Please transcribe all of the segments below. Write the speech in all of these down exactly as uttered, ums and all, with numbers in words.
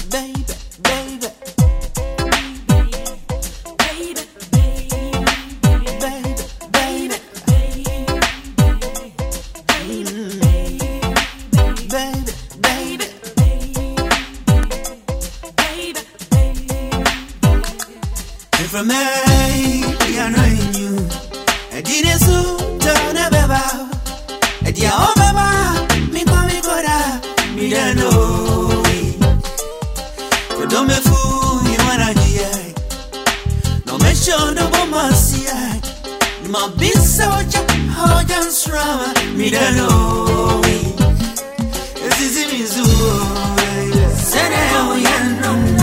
baby, baby. From me, I know you. I didn't so turn a beba. I did all beba. Me come me go da. Me don't know. But don't me fool, you wanna die. No me show no bomb see. My big soldier, how can strong. Me don't know. This is me so. Say that we are no.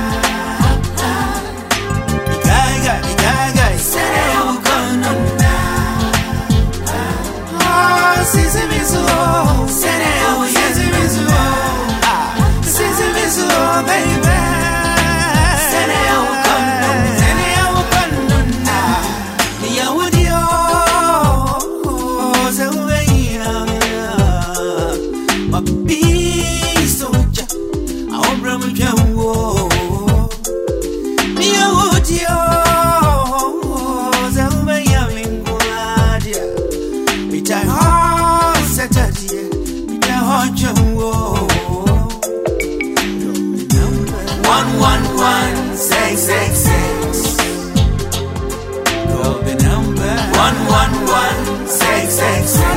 One one one six six six. Call the number. One one one six six six.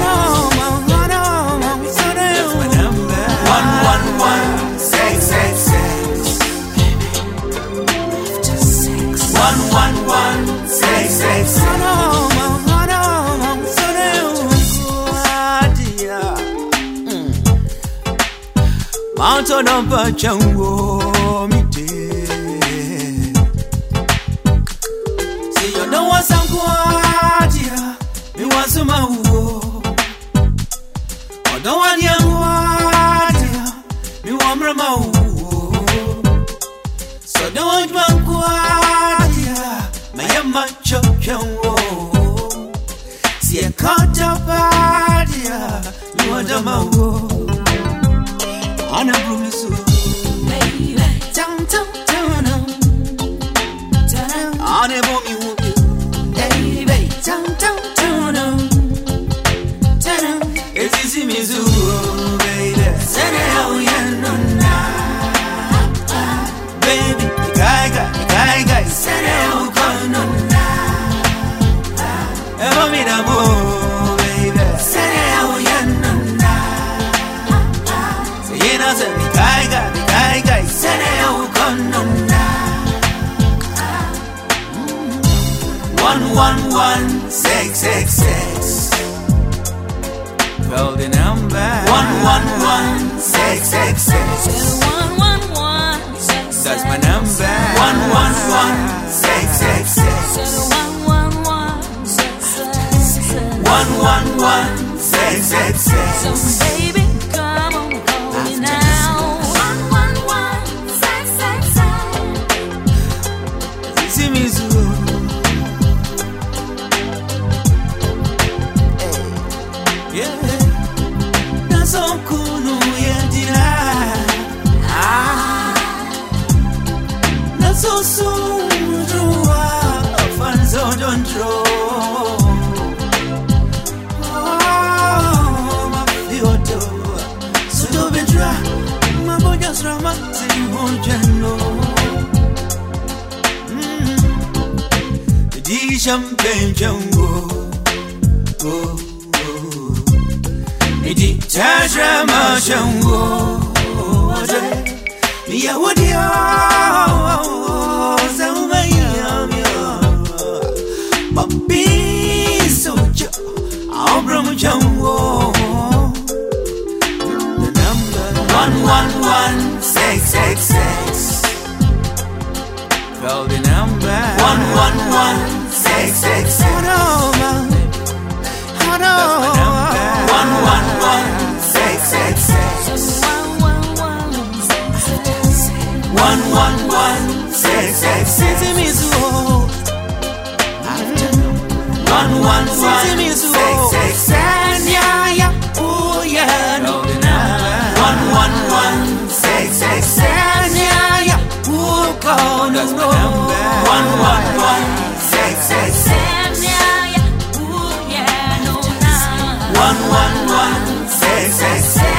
That's my number. One one one six six six. One one one six six six. Mountain number jungle me dear. See you know what's I'm quadia. Me want some more. I don't want young wadia. Me want more. So don't want quadia. My young macho can walk. See a cut up badia. Me want a more. On a promise, baby, down, down, down, down. On a bomb, baby, down, down, down, down. It's easy, me so, baby. Say how you know now, baby. Guy, guy, guy, guy. Say how you know now. Ever me da bo, baby. Say how you know. Me guy guy, me guy guy, say how come now? One one one six six six. Call the number. One one one six six six. One one one six. That's my number. One one one six six six. One one one six six. One one one six six six. So baby. So soon, fans on don't draw. Oh, my Theodore, so don't be dry. My boy just romantic, won't you know? The D champagne jungle. Oh, oh, the D Tajama jungle. Yeah, what do you? My big soldier, I'll bring jungle. The number one one one six six six. Call the number one one one six six six. That's my number. One one one six six six. One one one. one, one, say, say, say.